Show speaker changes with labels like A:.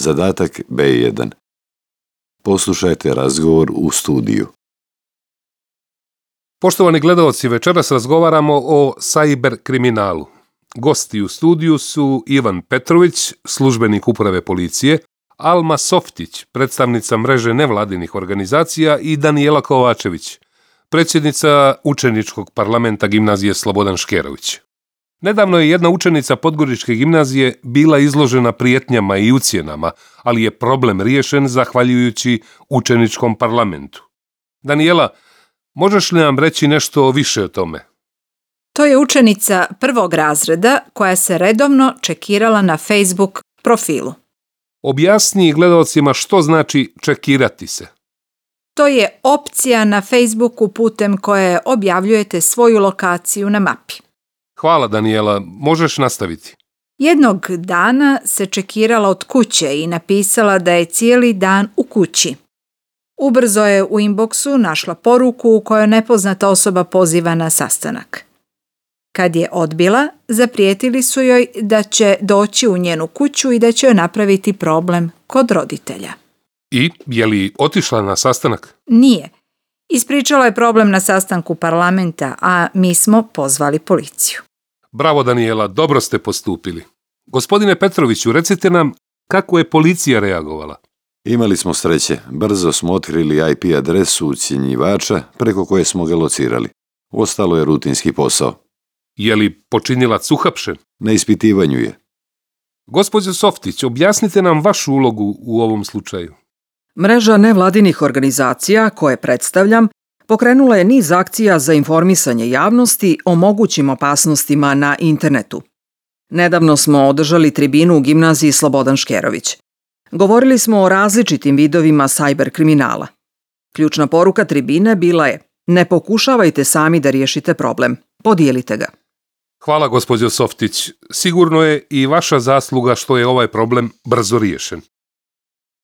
A: Zadatak B1. Poslušajte razgovor u studiju.
B: Poštovani gledaoci, večeras razgovaramo o sajber kriminalu. Gosti u studiju su Ivan Petrović, službenik uprave policije, Alma Softić, predstavnica mreže nevladinih organizacija i Danijela Kovačević, predsjednica učeničkog parlamenta gimnazije Slobodan Škerović. Nedavno je jedna učenica Podgoričke gimnazije bila izložena prijetnjama i ucjenama, ali je problem riješen zahvaljujući učeničkom parlamentu. Danijela, možeš li nam reći nešto više o tome?
C: To je učenica 1. razreda koja se redovno čekirala na Facebook profilu.
B: Objasni gledaocima što znači čekirati se.
C: To je opcija na Facebooku putem koje objavljujete svoju lokaciju na mapi.
B: Hvala, Danijela. Možeš nastaviti.
C: Jednog dana se čekirala od kuće i napisala da je cijeli dan u kući. Ubrzo je u inboxu našla poruku u kojoj nepoznata osoba poziva na sastanak. Kad je odbila, zaprijetili su joj da će doći u njenu kuću i da će joj napraviti problem kod roditelja.
B: I je li otišla na sastanak?
C: Nije. Ispričala je problem na sastanku parlamenta, a mi smo pozvali policiju.
B: Bravo, Danijela, dobro ste postupili. Gospodine Petroviću, recite nam kako je policija reagovala.
A: Imali smo sreće. Brzo smo otkrili IP adresu ucjenjivača preko koje smo ga locirali. Ostalo je rutinski posao.
B: Je li počinilac uhapšen?
A: Na ispitivanju je.
B: Gospođo Softić, objasnite nam vašu ulogu u ovom slučaju.
D: Mreža nevladinih organizacija, koje predstavljam, pokrenula je niz akcija za informisanje javnosti o mogućim opasnostima na internetu. Nedavno smo održali tribinu u gimnaziji Slobodan Škerović. Govorili smo o različitim vidovima sajber kriminala. Ključna poruka tribine bila je: ne pokušavajte sami da riješite problem, podijelite ga.
B: Hvala, gospođo Softić. Sigurno je i vaša zasluga što je ovaj problem brzo riješen.